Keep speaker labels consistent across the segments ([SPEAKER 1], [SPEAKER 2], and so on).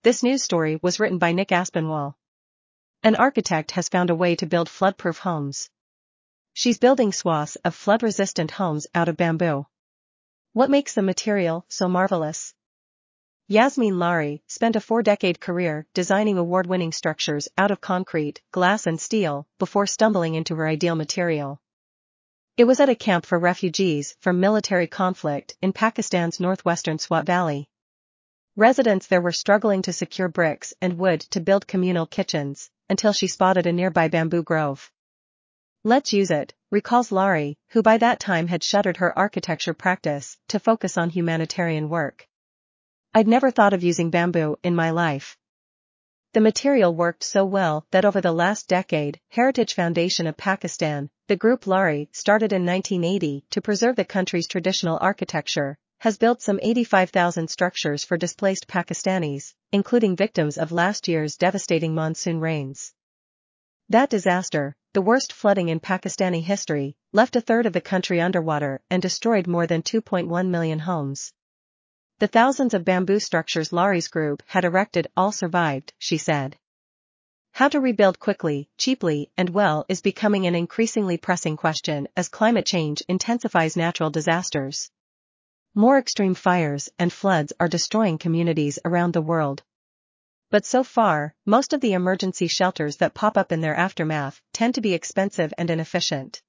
[SPEAKER 1] This news story was written by Nick Aspinwall. An architect has found a way to build flood-proof homes. She's building swaths of flood-resistant homes out of bamboo. What makes the material so marvelous? Yasmin Lari spent a 4-decade career designing award-winning structures out of concrete, glass and steel before stumbling into her ideal material. It was at a camp for refugees from military conflict in Pakistan's northwestern Swat Valley. Residents there were struggling to secure bricks and wood to build communal kitchens, until she spotted a nearby bamboo grove. "Let's use it," recalls Lari, who by that time had shuttered her architecture practice to focus on humanitarian work. "I'd never thought of using bamboo in my life." The material worked so well that over the last decade, Heritage Foundation of Pakistan, the group Lari started in 1980 to preserve the country's traditional architecture, has built some 85,000 structures for displaced Pakistanis, including victims of last year's devastating monsoon rains. That disaster, the worst flooding in Pakistani history, left a third of the country underwater and destroyed more than 2.1 million homes. The thousands of bamboo structures Lari's group had erected all survived, she said. How to rebuild quickly, cheaply, and well is becoming an increasingly pressing question as climate change intensifies natural disasters. More extreme fires and floods are destroying communities around the world. But so far, most of the emergency shelters that pop up in their aftermath tend to be expensive and inefficient.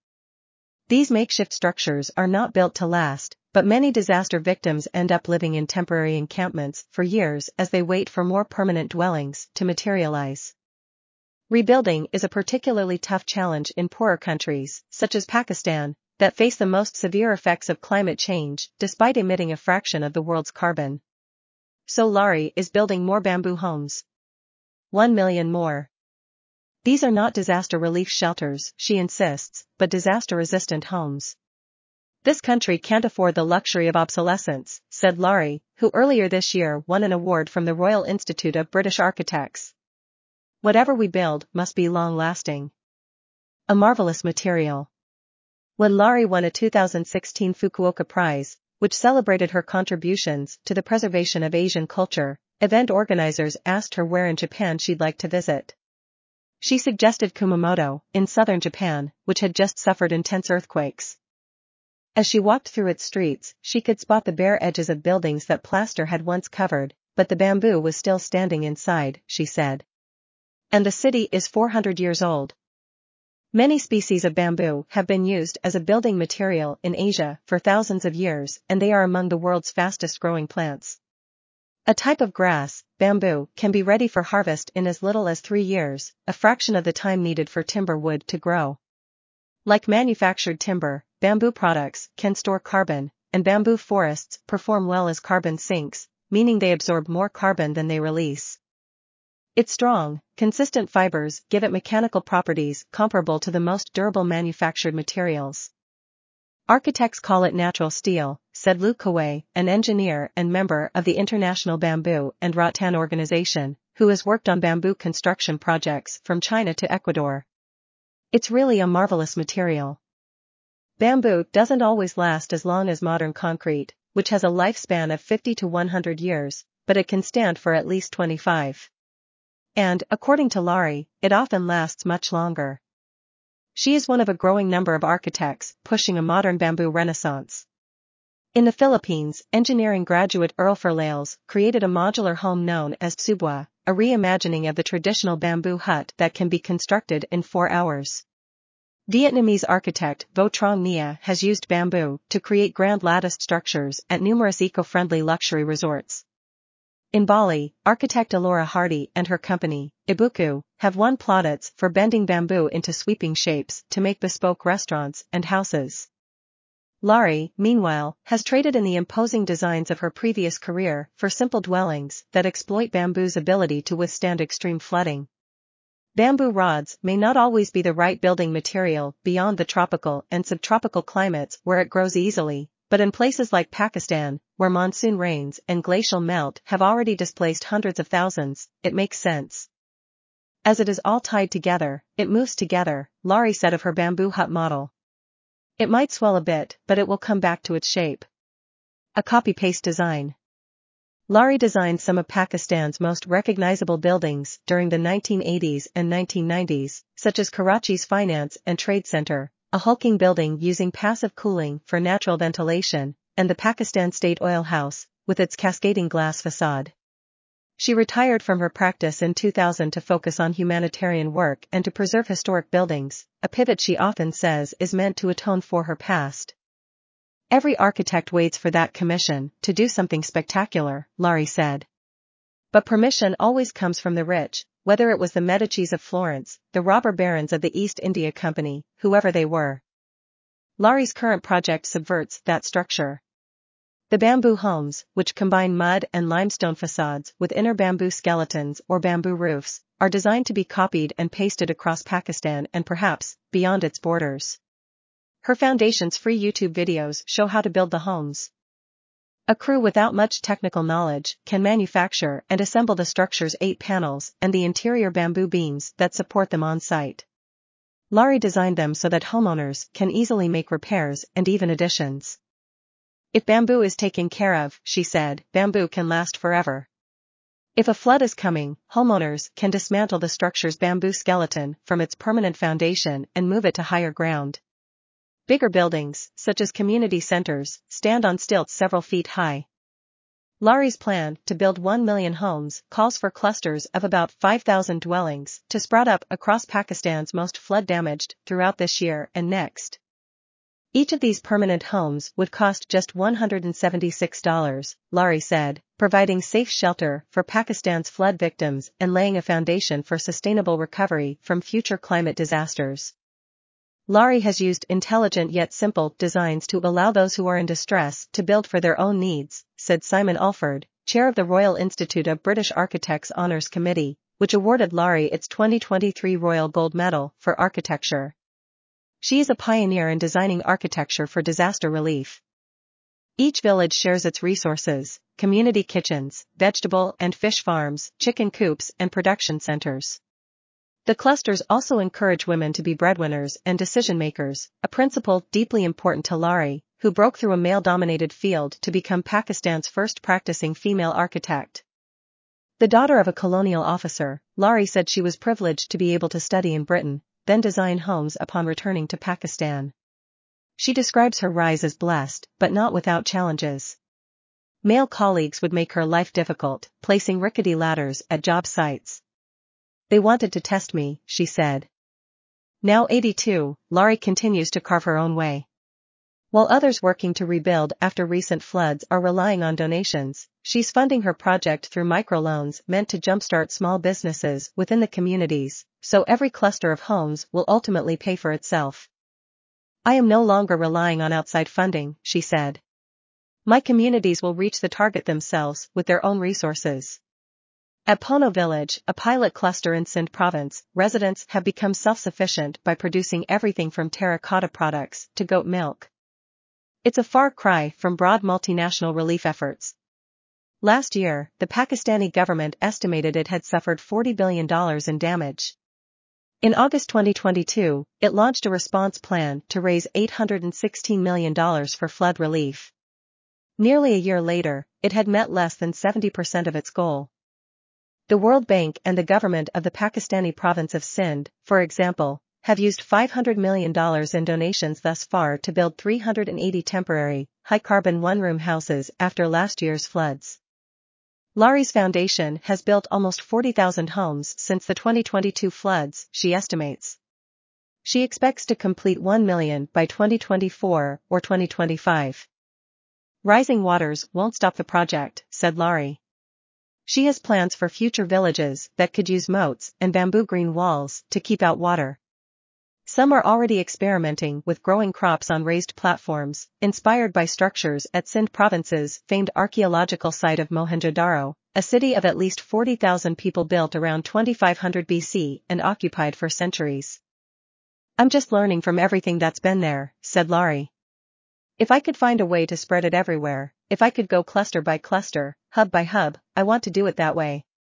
[SPEAKER 1] These makeshift structures are not built to last, but many disaster victims end up living in temporary encampments for years as they wait for more permanent dwellings to materialize. Rebuilding is a particularly tough challenge in poorer countries, such as Pakistan, that face the most severe effects of climate change despite emitting a fraction of the world's carbon. So Lari is building more bamboo homes. 1 million more. These are not disaster relief shelters, she insists, but disaster-resistant homes. "This country can't afford the luxury of obsolescence," said Lari, who earlier this year won an award from the Royal Institute of British Architects. "Whatever we build must be long-lasting." A marvelous material. When Lari won a 2016 Fukuoka Prize, which celebrated her contributions to the preservation of Asian culture, event organizers asked her where in Japan she'd like to visit. She suggested Kumamoto, in southern Japan, which had just suffered intense earthquakes. As she walked through its streets, she could spot the bare edges of buildings that plaster had once covered, but the bamboo was still standing inside, she said. And the city is 400 years old. Many species of bamboo have been used as a building material in Asia for thousands of years, and they are among the world's fastest-growing plants. A type of grass, bamboo, can be ready for harvest in as little as 3 years, a fraction of the time needed for timber wood to grow. Like manufactured timber, bamboo products can store carbon, and bamboo forests perform well as carbon sinks, meaning they absorb more carbon than they release. Its strong, consistent fibers give it mechanical properties comparable to the most durable manufactured materials. "Architects call it natural steel," said Lu Kawai, an engineer and member of the International Bamboo and Rattan Organization, who has worked on bamboo construction projects from China to Ecuador. "It's really a marvelous material." Bamboo doesn't always last as long as modern concrete, which has a lifespan of 50 to 100 years, but it can stand for at least 25. And, according to Lari, it often lasts much longer. She is one of a growing number of architects pushing a modern bamboo renaissance. In the Philippines, engineering graduate Earl Ferlales created a modular home known as Tsubwa, a reimagining of the traditional bamboo hut that can be constructed in 4 hours. Vietnamese architect Vo Trong Nia has used bamboo to create grand latticed structures at numerous eco-friendly luxury resorts. In Bali, architect Alora Hardy and her company, Ibuku, have won plaudits for bending bamboo into sweeping shapes to make bespoke restaurants and houses. Lari, meanwhile, has traded in the imposing designs of her previous career for simple dwellings that exploit bamboo's ability to withstand extreme flooding. Bamboo rods may not always be the right building material beyond the tropical and subtropical climates where it grows easily, but in places like Pakistan, where monsoon rains and glacial melt have already displaced hundreds of thousands, it makes sense. "As it is all tied together, it moves together," Lari said of her bamboo hut model. "It might swell a bit, but it will come back to its shape." A copy-paste design. Laurie designed some of Pakistan's most recognizable buildings during the 1980s and 1990s, such as Karachi's Finance and Trade Center, a hulking building using passive cooling for natural ventilation, and the Pakistan State Oil House, with its cascading glass facade. She retired from her practice in 2000 to focus on humanitarian work and to preserve historic buildings, a pivot she often says is meant to atone for her past. Every architect waits for that commission to do something spectacular, Laurie said. But permission always comes from the rich, whether it was the Medicis of Florence, the robber barons of the East India Company, whoever they were. Laurie's current project subverts that structure. The bamboo homes, which combine mud and limestone facades with inner bamboo skeletons or bamboo roofs, are designed to be copied and pasted across Pakistan and perhaps beyond its borders. Her foundation's free YouTube videos show how to build the homes. A crew without much technical knowledge can manufacture and assemble the structure's 8 panels and the interior bamboo beams that support them on site. Laurie designed them so that homeowners can easily make repairs and even additions. If bamboo is taken care of, she said, bamboo can last forever. If a flood is coming, homeowners can dismantle the structure's bamboo skeleton from its permanent foundation and move it to higher ground. Bigger buildings, such as community centers, stand on stilts several feet high. Laurie's plan to build 1 million homes calls for clusters of about 5,000 dwellings to sprout up across Pakistan's most flood-damaged throughout this year and next. Each of these permanent homes would cost just $176, Laurie said, providing safe shelter for Pakistan's flood victims and laying a foundation for sustainable recovery from future climate disasters. Laurie has used intelligent yet simple designs to allow those who are in distress to build for their own needs, said Simon Alford, chair of the Royal Institute of British Architects Honours Committee, which awarded Laurie its 2023 Royal Gold Medal for Architecture. She is a pioneer in designing architecture for disaster relief. Each village shares its resources: community kitchens, vegetable and fish farms, chicken coops, and production centers. The clusters also encourage women to be breadwinners and decision-makers, a principle deeply important to Laurie, who broke through a male-dominated field to become Pakistan's first practicing female architect. The daughter of a colonial officer, Laurie said she was privileged to be able to study in Britain, then design homes upon returning to Pakistan. She describes her rise as blessed, but not without challenges. Male colleagues would make her life difficult, placing rickety ladders at job sites. They wanted to test me, she said. Now 82, Laurie continues to carve her own way. While others working to rebuild after recent floods are relying on donations, she's funding her project through microloans meant to jumpstart small businesses within the communities, so every cluster of homes will ultimately pay for itself. I am no longer relying on outside funding, she said. My communities will reach the target themselves with their own resources. At Pono Village, a pilot cluster in Sindh province, residents have become self-sufficient by producing everything from terracotta products to goat milk. It's a far cry from broad multinational relief efforts. Last year, the Pakistani government estimated it had suffered $40 billion in damage. In August 2022, it launched a response plan to raise $816 million for flood relief. Nearly a year later, it had met less than 70% of its goal. The World Bank and the government of the Pakistani province of Sindh, for example, have used $500 million in donations thus far to build 380 temporary, high-carbon one-room houses after last year's floods. Laurie's foundation has built almost 40,000 homes since the 2022 floods, she estimates. She expects to complete 1 million by 2024 or 2025. Rising waters won't stop the project, said Laurie. She has plans for future villages that could use moats and bamboo green walls to keep out water. Some are already experimenting with growing crops on raised platforms, inspired by structures at Sindh province's famed archaeological site of Mohenjo-Daro, a city of at least 40,000 people built around 2500 BC and occupied for centuries. I'm just learning from everything that's been there, said Laurie. If I could find a way to spread it everywhere, if I could go cluster by cluster, hub by hub, I want to do it that way.